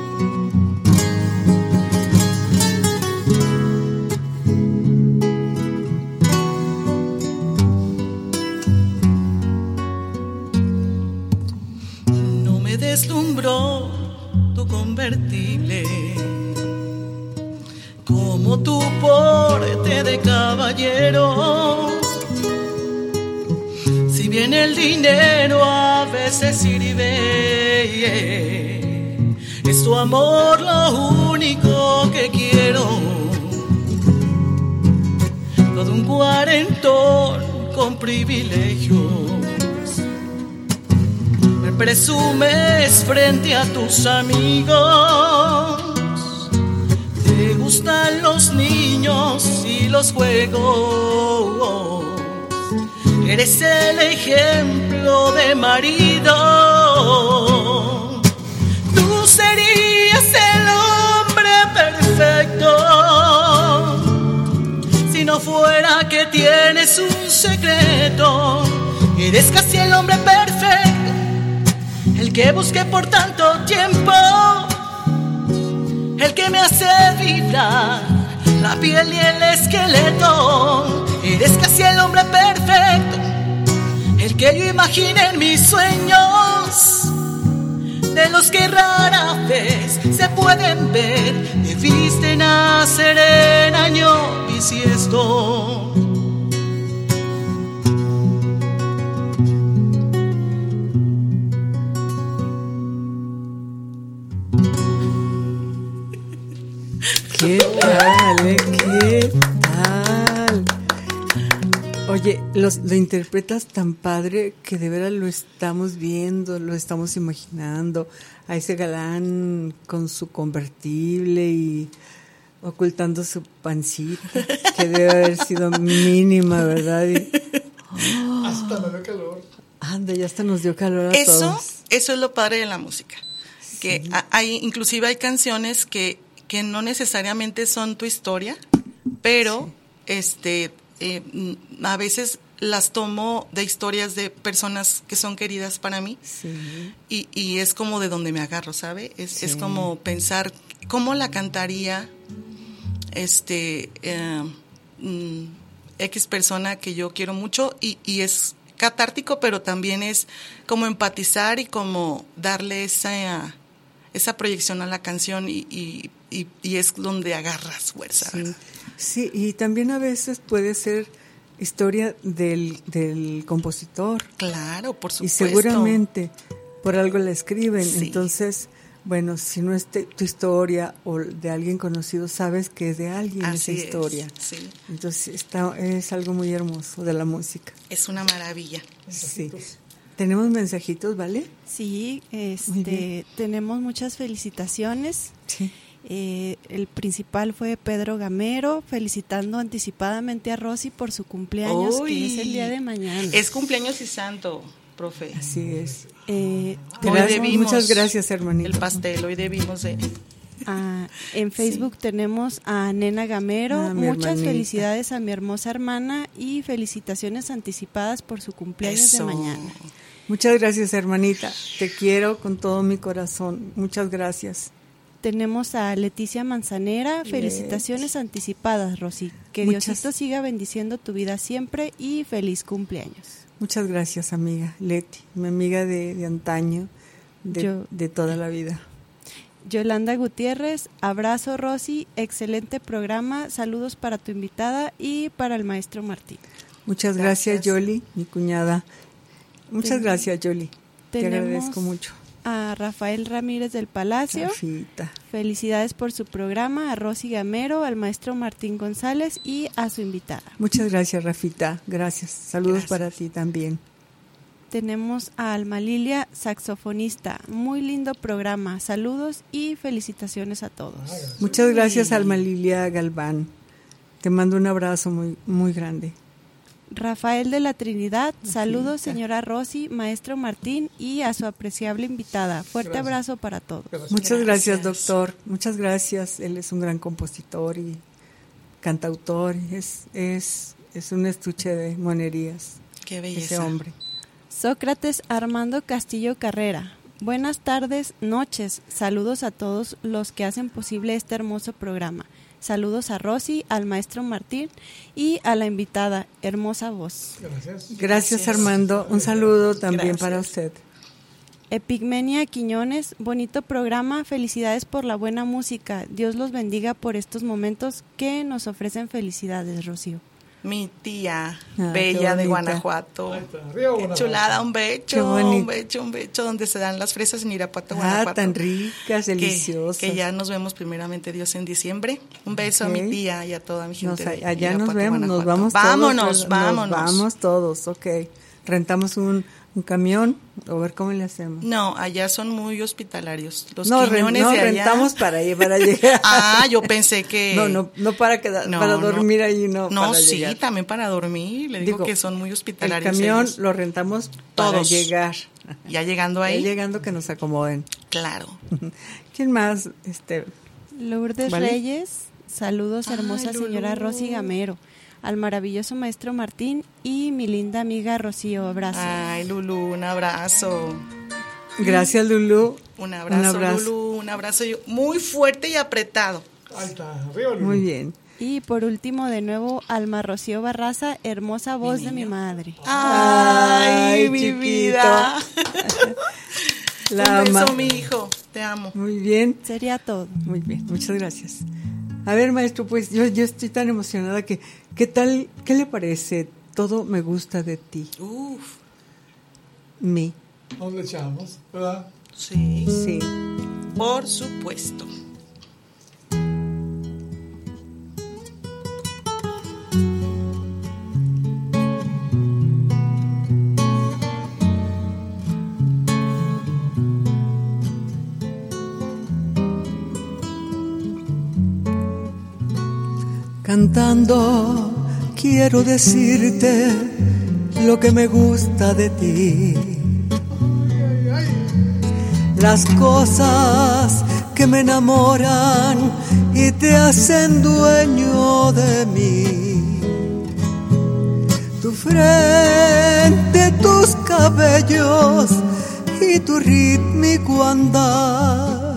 Deslumbró tu convertible como tu porte de caballero. Si bien el dinero a veces sirve, es tu amor lo único que quiero. Todo un cuarentón con privilegios presumes frente a tus amigos. Te gustan los niños y los juegos. Eres el ejemplo de marido. Tú serías el hombre perfecto si no fuera que tienes un secreto. Eres casi el hombre perfecto, el que busqué por tanto tiempo, el que me hace vibrar la piel y el esqueleto. Eres casi el hombre perfecto, el que yo imaginé en mis sueños, de los que rara vez se pueden ver. Debiste nacer en año bisiesto. ¿Qué tal? eh? ¿Qué tal? Oye, los, lo interpretas tan padre que de veras lo estamos viendo, lo estamos imaginando. A ese galán con su convertible y ocultando su pancita, que debe haber sido mínima, ¿verdad? Y, oh, hasta me dio calor. Anda, ya hasta nos dio calor a eso, todos. Eso es lo padre de la música. Sí. Que hay, inclusive hay canciones que que no necesariamente son tu historia, pero sí. este eh, a veces las tomo de historias de personas que son queridas para mí, sí. y, y es como de donde me agarro, ¿sabe? Es, sí. es como pensar cómo la cantaría este eh, mm, X persona que yo quiero mucho, y, y es catártico, pero también es como empatizar y como darle esa, esa proyección a la canción y, y y, y es donde agarras fuerza. Sí, ¿verdad? sí, y también a veces puede ser historia del, del compositor. Claro, por supuesto. Y seguramente por algo la escriben. Sí. Entonces, bueno, si no es te, tu historia o de alguien conocido, sabes que es de alguien Así esa historia. es, sí. Entonces, está, es algo muy hermoso de la música. Es una maravilla. Sí. Tenemos mensajitos, ¿vale? Sí, Muy este, bien. tenemos muchas felicitaciones. Sí. Eh, el principal fue Pedro Gamero, felicitando anticipadamente a Rosy por su cumpleaños, Uy, que es el día de mañana. Es cumpleaños y santo, profe. Así es. Eh, Hoy Gracias, debimos muchas gracias, hermanito. El pastel, hoy debimos de... Ah, en Facebook sí. tenemos a Nena Gamero. Ah, mi Muchas hermanita. felicidades a mi hermosa hermana y felicitaciones anticipadas por su cumpleaños Eso. de mañana. Muchas gracias, hermanita. Te quiero con todo mi corazón. Muchas gracias. Tenemos a Leticia Manzanera. Felicitaciones anticipadas, Rosy. Que Muchas. Diosito siga bendiciendo tu vida siempre y feliz cumpleaños. Muchas gracias, amiga Leti, mi amiga de, de antaño, de, Yo- de toda la vida. Yolanda Gutiérrez, abrazo Rosy, excelente programa, saludos para tu invitada y para el maestro Martín. Muchas gracias, Gracias. Yoli, mi cuñada. Muchas Ten- gracias, Yoli. Te tenemos agradezco mucho. A Rafael Ramírez del Palacio, Rafita. felicidades por su programa, a Rosy Gamero, al maestro Martín González y a su invitada. Muchas gracias, Rafita. Gracias. Saludos Gracias. para ti también. Tenemos a Alma Lilia, saxofonista, muy lindo programa, saludos y felicitaciones a todos. Muchas gracias, Alma Lilia Galván. Te mando un abrazo muy, muy grande. Rafael de la Trinidad, saludos Rafita. señora Rosy, maestro Martín y a su apreciable invitada. Fuerte Gracias. abrazo para todos. Muchas gracias, Gracias. doctor. Muchas gracias. Él es un gran compositor y cantautor. Es, es, es un estuche de monerías, Qué ese belleza. hombre. Sócrates Armando Castillo Carrera. Buenas tardes, noches. Saludos a todos los que hacen posible este hermoso programa. Saludos a Rosy, al maestro Martín y a la invitada. Hermosa voz. Gracias. Gracias, Gracias. Armando. Un saludo también Gracias. para usted. Epigmenia Quiñones, bonito programa. Felicidades por la buena música. Dios los bendiga por estos momentos que nos ofrecen felicidades, Rocío. Mi tía, Ah, qué bella de bonita. Guanajuato. Ahí está, arriba Qué Guanajuato. chulada, un Qué becho, bonito. un becho, un becho, donde se dan las fresas en Irapuato, Ah, Guanajuato. tan ricas, Que- deliciosas. Que, ya nos vemos primeramente Dios en diciembre. Un beso Ok. a mi tía y a toda mi Nos- gente. de allá nos Irapuato, vemos, nos Guanajuato. vamos Vámonos, todos. vámonos. Nos vamos todos, ok. Rentamos un, un camión, a ver cómo le hacemos. No, allá son muy hospitalarios. Los no, ren- quiñones no, de allá. rentamos para, ir- para llegar. Ah, yo pensé que... No, no, no para quedar, No, para no. dormir ahí, no. No, para sí, llegar. también para dormir. Le digo, Digo, que son muy El hospitalarios. camión ellos. lo rentamos para Todos. llegar. Ya llegando Ya ahí, llegando que nos acomoden. claro. ¿Quién más? Este, Lourdes ¿Vale? Reyes, saludos Ay, hermosa Lulú. señora Rosy Gamero, al maravilloso maestro Martín y mi linda amiga Rocío. Abrazo. Ay, Lulú, un abrazo. gracias, Lulú. Un abrazo, Un abrazo. Lulú, un abrazo yo- muy fuerte y apretado. Ahí está, arriba Lulú. Muy bien. Y por último, de nuevo, Alma Rocío Barraza, hermosa voz de mi madre. Ay, Ay, mi chiquito. vida. La un beso, ama. mi hijo. Te amo. Muy bien. Sería todo. Muy bien, muchas gracias. A ver, maestro, pues yo, yo estoy tan emocionada que, ¿qué tal, qué le parece? Todo me gusta de ti, Uf, mí, Nos le echamos, ¿verdad? sí, sí. por supuesto. Cantando quiero decirte lo que me gusta de ti. Las cosas que me enamoran y te hacen dueño de mí. Tu frente, tus cabellos y tu rítmico andar.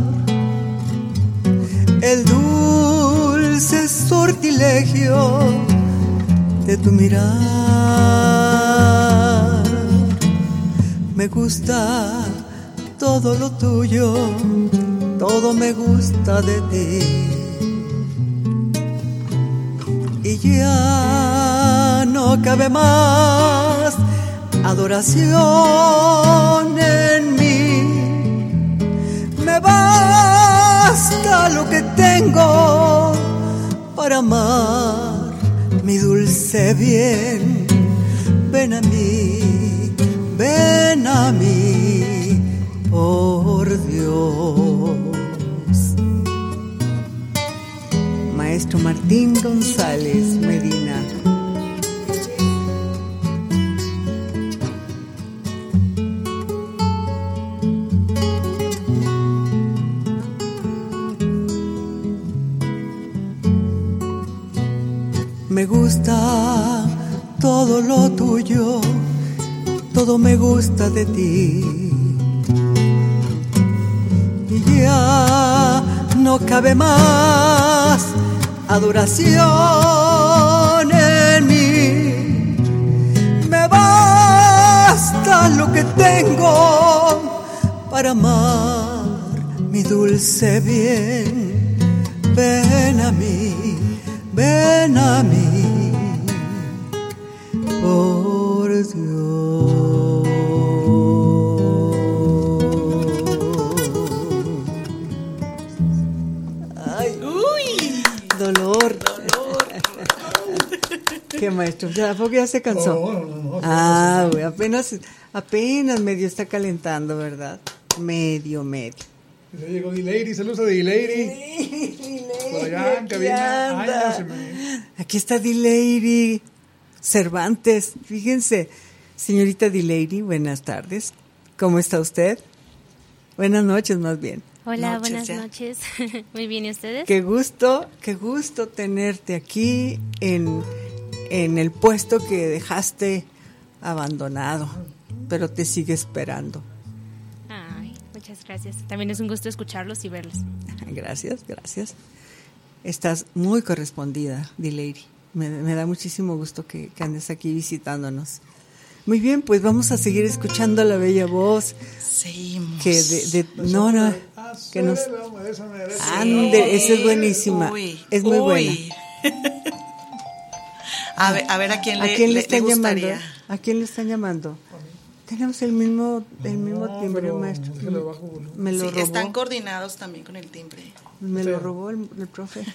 El dulce sortilegio de tu mirar. Me gusta todo lo tuyo, todo me gusta de ti. Y ya no cabe más adoración en mí. Me basta lo que tengo para amar mi dulce bien. Ven a mí, ven a mí, por Dios. Maestro Martín González Medina. Me gusta todo lo tuyo, todo me gusta de ti. Y ya no cabe más adoración en mí. Me basta lo que tengo para amar mi dulce bien. Ven a mí, ven a mí, por Dios. Ay, uy, dolor. Dolor. Qué maestro, ya, porque ya se cansó. No, no, no, ah, güey, apenas, apenas medio está calentando, ¿verdad? Medio, medio. Ya llegó D-Lady, saludos a D-Lady. Por allá en cabina. Ay, no se me... Aquí está D-Lady Cervantes. Fíjense, señorita D-Lady, buenas tardes. ¿Cómo está usted? Buenas noches, más bien. Hola, Noches, buenas ya. noches. Muy bien, ¿y ustedes? Qué gusto, qué gusto tenerte aquí en, en el puesto que dejaste abandonado, pero te sigue esperando. Ay, muchas gracias. También es un gusto escucharlos y verlos. Gracias, gracias. Estás muy correspondida, D-Lady. Me, me da muchísimo gusto que, que andes aquí visitándonos. Muy bien, pues vamos a seguir escuchando la bella voz. Seguimos. Que de, de no, no, que nos ande, esa es buenísima. Uy, es muy uy. buena. A ver, a ver a quién le, ¿A quién le le- están le llamando? gustaría. ¿A quién le están llamando? Tenemos el mismo, el mismo No, timbre, pero maestro. déjale bajo volumen. Me lo Sí, robó. están coordinados también con el timbre. Me Sí. lo robó el, el profe.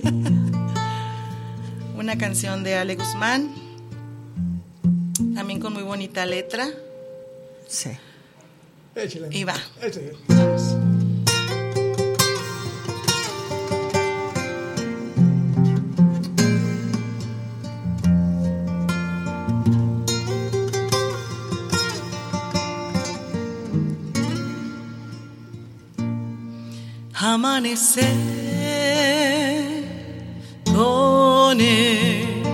Una canción de Ale Guzmán, también con muy bonita letra. Sí. Échale. Y va. Échale. Amanecer con él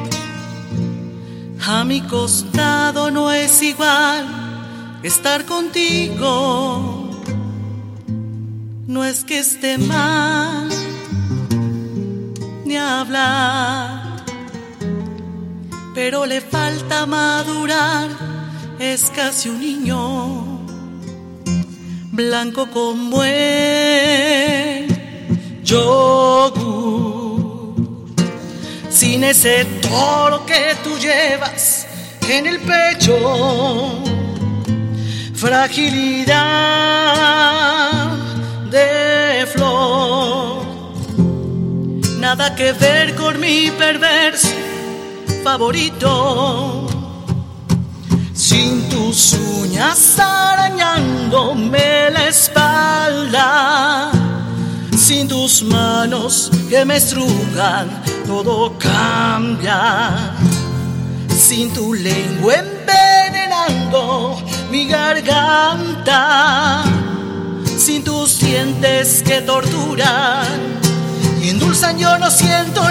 a mi costado no es igual estar contigo. No es que esté mal ni hablar, pero le falta madurar, es casi un niño, blanco como el yogur, sin ese toro que tú llevas en el pecho, fragilidad de flor, nada que ver con mi perverso favorito. Sin tus uñas arañándome la espalda, sin tus manos que me estrujan, todo cambia. Sin tu lengua envenenando mi garganta, sin tus dientes que torturan y endulzan, yo no siento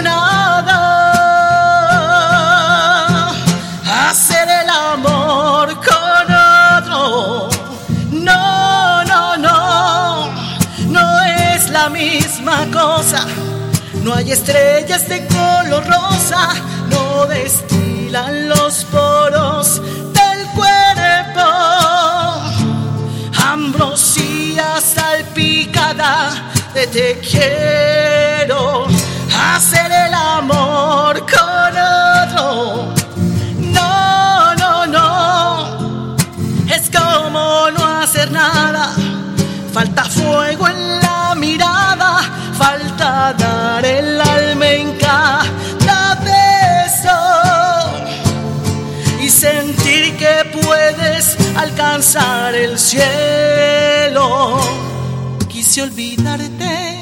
nada. Hacer el amor con otro, no, no, no, no es la misma cosa. No hay estrellas de color rosa, no destilan los poros del cuerpo. Ambrosía salpicada de te quiero hacer el amor con otro. No, no, no, es como no hacer nada. Falta fuego en la mirada, falta dar el alma en cada beso y sentir que puedes alcanzar el cielo. Quise olvidarte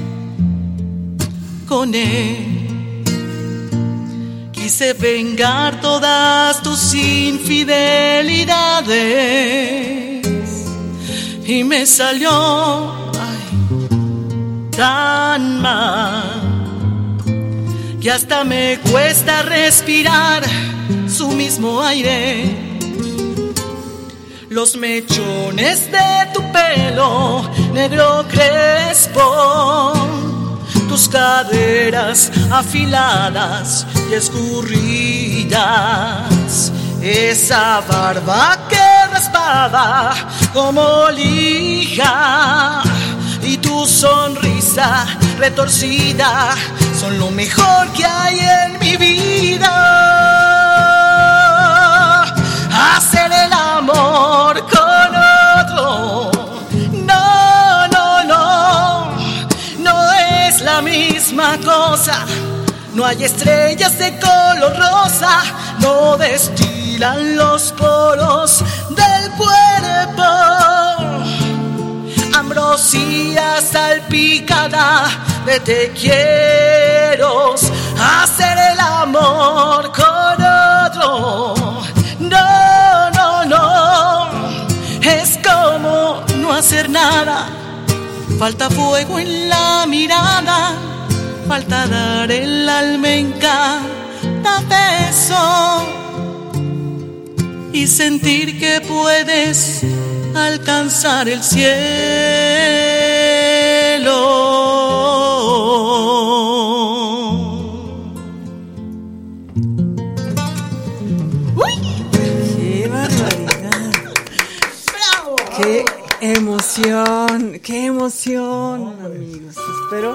con él, quise vengar todas tus infidelidades y me salió ay, tan mal que hasta me cuesta respirar su mismo aire. Los mechones de tu pelo negro crespo, tus caderas afiladas y escurridas, esa barba que raspaba como lija y tu sonrisa retorcida son lo mejor que hay en mi vida. Hacer el amor con otro, no, no, no, no es la misma cosa. No hay estrellas de color rosa, no destilan los poros del cuerpo. Ambrosía salpicada de te quiero hacer el amor con otro. No, no, no, es como no hacer nada. Falta fuego en la mirada, falta dar el alma en cada beso y sentir que puedes alcanzar el cielo. ¡Qué barbaridad! ¡Bravo! ¡Qué emoción! ¡Qué emoción, amigos! Espero...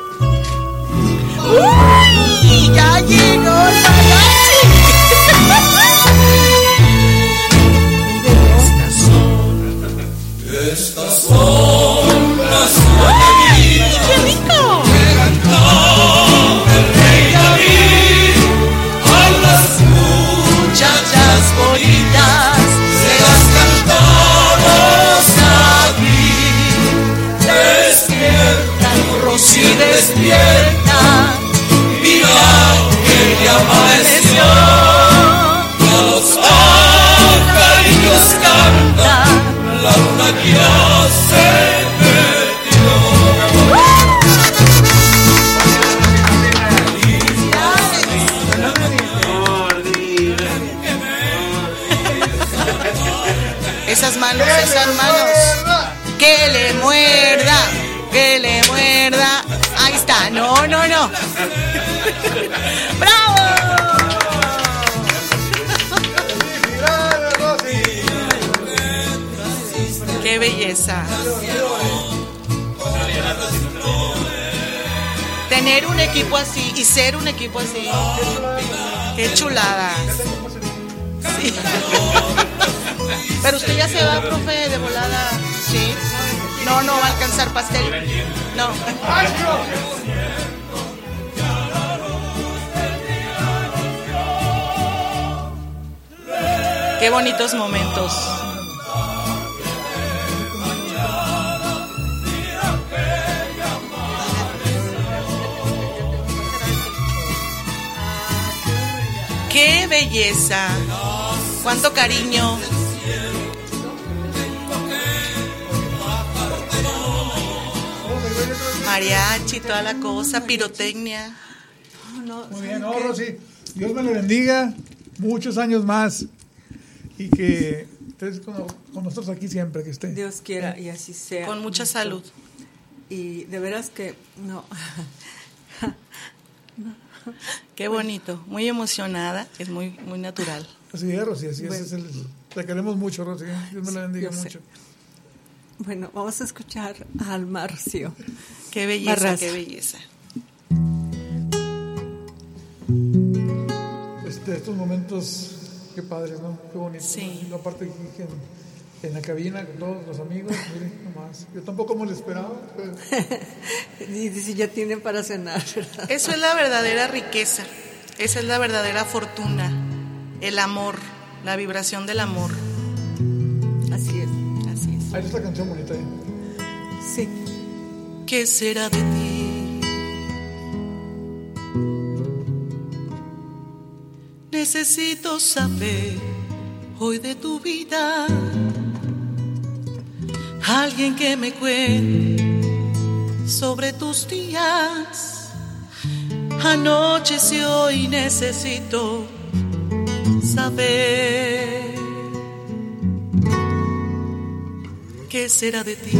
¡Uy! ¡Ya llegó el mariachi! Estas son las mañanitas ¡qué rico! que cantó el rey David a las muchachas bonitas. Se las cantamos a ti. Despierta, Rosy, despierta. Mira que ya amaneció. Y a los pajarillos cantan. La luna que ya se metió. Esas manos, esas manos. Que le muerda, que le muerda. Ahí está, no, no, no. ¡Bravo! ¡Qué belleza! Tener un equipo así y ser un equipo así. ¡Qué chulada! Sí. Pero usted ya se va, profe, de volada. ¿Sí? No, no va a alcanzar pastel. No. Qué bonitos momentos. ¡Qué belleza! ¡Cuánto cariño! Mariachi, toda la cosa, pirotecnia. Muy bien, no, Rosy. Dios me le bendiga muchos años más y que estés con, con nosotros aquí siempre, que esté. Dios quiera y así sea. Con mucha salud. Y de veras que no. Qué bonito, muy emocionada, es muy muy natural. Así es, Rosy, así Bueno. es. es el, te queremos mucho, Rosy. Dios me la bendiga Yo sé. mucho. Bueno, vamos a escuchar al Marcio. Qué belleza, Barraza. qué belleza. Este, estos momentos, qué padres, ¿no? Qué bonito. Sí. ¿no? Y aparte aquí en, en la cabina con todos los amigos, miren nomás. Yo tampoco me lo esperaba. Pero... Y si ya tienen para cenar, ¿verdad? Eso es la verdadera riqueza. Esa es la verdadera fortuna. El amor, la vibración del amor. Así es. Así es. Ahí está esta canción bonita. ¿eh? Sí. ¿Qué será de ti? Necesito saber hoy de tu vida, alguien que me cuente sobre tus días, anoches y hoy necesito saber qué será de ti.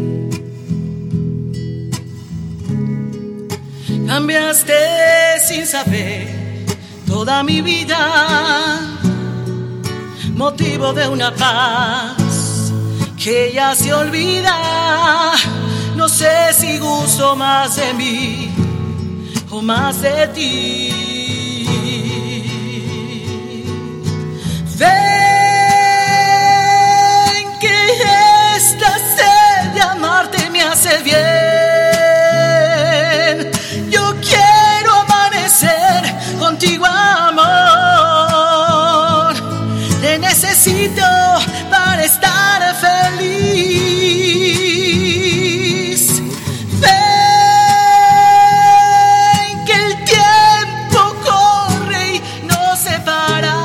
Cambiaste sin saber toda mi vida, motivo de una paz que ya se olvida. No sé si gusto más de mí o más de ti. Ven que esta sed de amarte me hace bien. Yo quiero amanecer contigo, amor. Te necesito para estar feliz. Ven que el tiempo corre y no se para.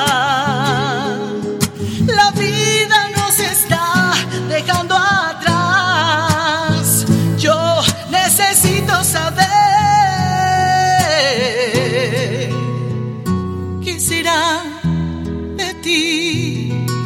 La vida nos está dejando atrás. Yo necesito saber qué será de ti.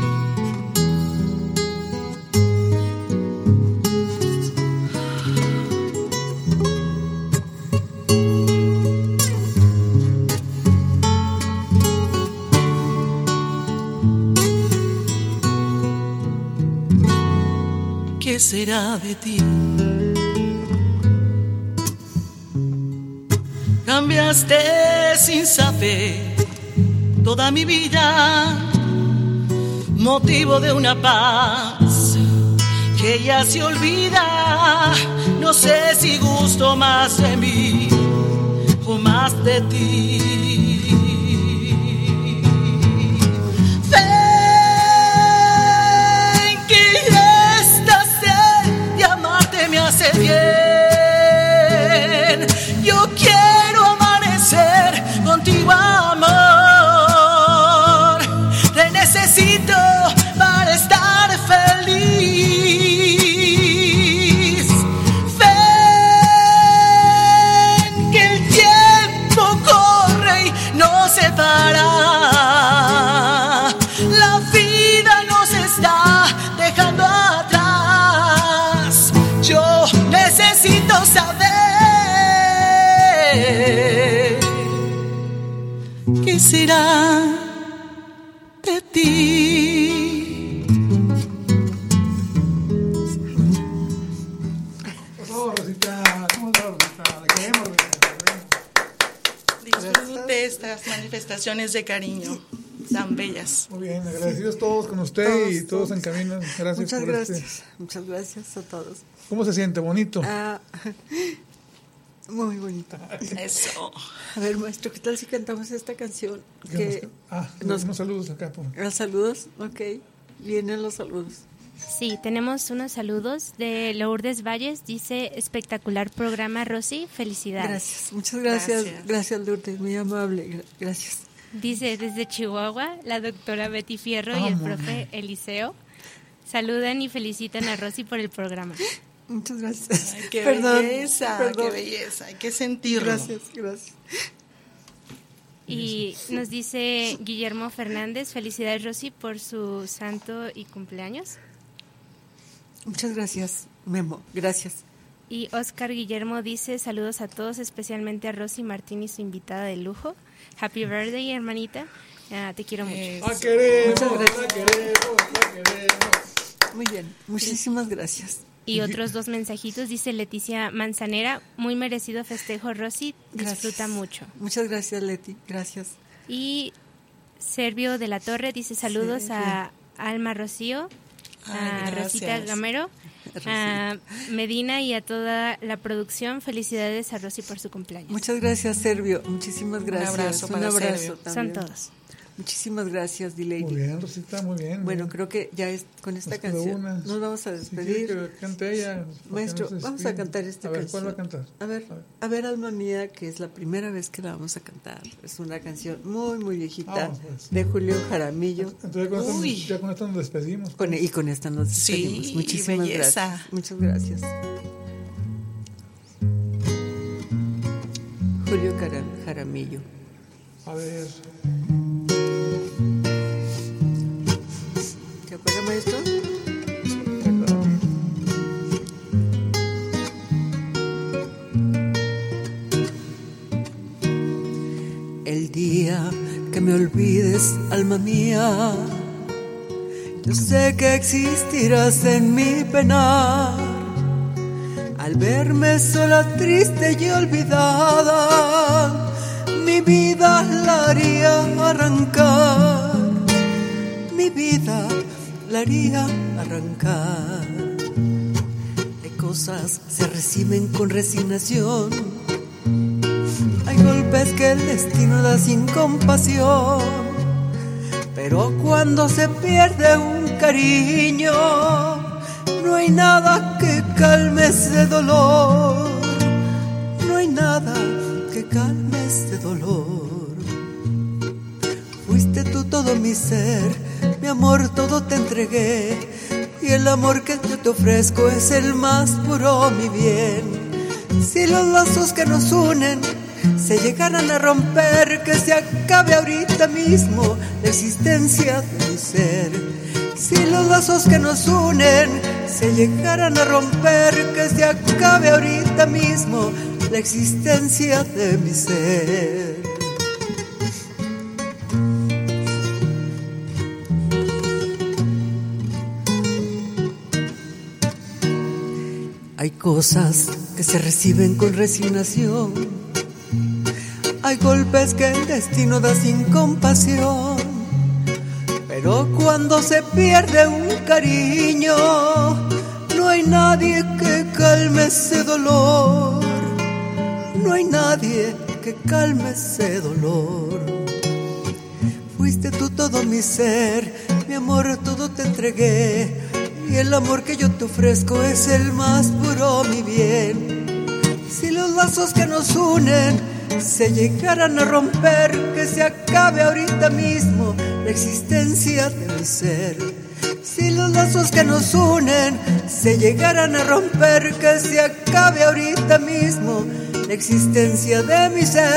¿Qué será de ti? Cambiaste sin saber toda mi vida, motivo de una paz que ya se olvida. No sé si gusto más de mí o más de ti. Ven que esta sed de amarte me hace bien. Yo quiero amanecer contigo, amor. Te necesito para estar feliz. Ven que el tiempo corre y no se para. La vida nos está dejando atrás. Yo necesito saber qué será de ti. Oh, Rosita, ¿cómo estás, Rosita? La queremos, Rosita. Disfrute estas manifestaciones de cariño tan bellas. Muy bien, agradecidos todos con usted Todos, y todos, en camino. Gracias Muchas por gracias. este. Muchas gracias a todos. ¿Cómo se siente? ¿Bonito? Ah, muy bonito. Eso. A ver, maestro, ¿qué tal si cantamos esta canción? Que Ah, nos- unos saludos acá. Por... los saludos, ok. Vienen los saludos. Sí, tenemos unos saludos de Lourdes Valles. Dice, espectacular programa, Rosy. Felicidades. Gracias, muchas gracias. Gracias. Gracias, Lourdes, muy amable. gra- Gracias. Dice, desde Chihuahua, la doctora Betty Fierro y Ah, el muy profe Eliseo saludan y felicitan a Rosy por el programa. Muchas gracias. Ay, qué Perdón, belleza, perdón. qué belleza. Hay que sentirlo. Gracias, gracias. Y nos dice Guillermo Fernández, felicidades Rosy por su santo y cumpleaños. Muchas gracias, Memo. Gracias. Y Oscar Guillermo dice, saludos a todos, especialmente a Rosy Martín y su invitada de lujo. Happy birthday, hermanita. Ah, te quiero mucho. La queremos, Muchas gracias. la queremos, la queremos. Muy bien, muchísimas gracias. Y otros dos mensajitos, dice Leticia Manzanera, muy merecido festejo, Rosy, disfruta Gracias. mucho. Muchas gracias, Leti, gracias. Y Servio de la Torre dice saludos Sí, a Alma Rocío, Ay, a Rosita gracias. Gamero, a Medina y a toda la producción. Felicidades a Rosy por su cumpleaños. Muchas gracias, Servio. Muchísimas gracias. abrazo Un para abrazo Servio. también. Son todos. Muchísimas gracias, Dilady. Muy bien, Rosita, muy bien. Bueno, bien. creo que ya es con esta Nos quedó canción. una. Nos vamos a Si quiere despedir. que cante ella, ¿por qué Maestro, no se vamos a despide? cantar esta A ver, canción. ¿cuál va a cantar? A ver, a ver, Alma Mía, que es la primera vez que la vamos a cantar. Es una canción muy, muy viejita, Vamos, pues. de Julio Jaramillo. Entonces, con esto, Uy. ya con esto nos despedimos. Con- y con esta nos despedimos. Sí, Muchísimas belleza. gracias. Muchas gracias. Julio Cara- Jaramillo. A ver. ¿Te acuerdas, maestro? El día que me olvides, alma mía, yo sé que existirás en mi penar. Al verme sola, triste y olvidada, mi vida la haría arrancar. Mi vida la haría arrancar. Hay cosas que se reciben con resignación. Hay golpes que el destino da sin compasión. Pero cuando se pierde un cariño, no hay nada que calme ese dolor. No hay nada que calme ese dolor. Fuiste tú todo mi ser, mi amor todo te entregué. Y el amor que yo te ofrezco es el más puro, mi bien. Si los lazos que nos unen se llegaran a romper, que se acabe ahorita mismo la existencia de mi ser. Si los lazos que nos unen se llegaran a romper, que se acabe ahorita mismo la existencia de mi ser. Hay cosas que se reciben con resignación. Hay golpes que el destino da sin compasión. Pero cuando se pierde un cariño, no hay nadie que calme ese dolor. No hay nadie que calme ese dolor. Fuiste tú todo mi ser, mi amor todo te entregué. Y el amor que yo te ofrezco es el más puro, mi bien. Si los lazos que nos unen se llegaran a romper, que se acabe ahorita mismo la existencia de mi ser. Si los lazos que nos unen se llegaran a romper, que se acabe ahorita mismo la existencia de mi ser.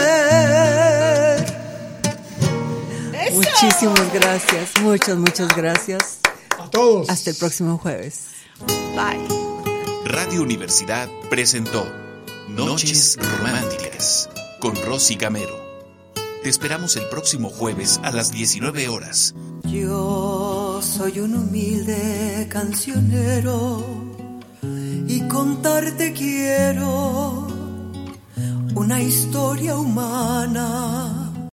¡Eso! Muchísimas gracias, muchas, muchas gracias. A todos. Hasta el próximo jueves. Bye. Radio Universidad presentó Noches Románticas con Rosy Gamero. Te esperamos el próximo jueves a las diecinueve horas. Yo soy un humilde cancionero y contarte quiero una historia humana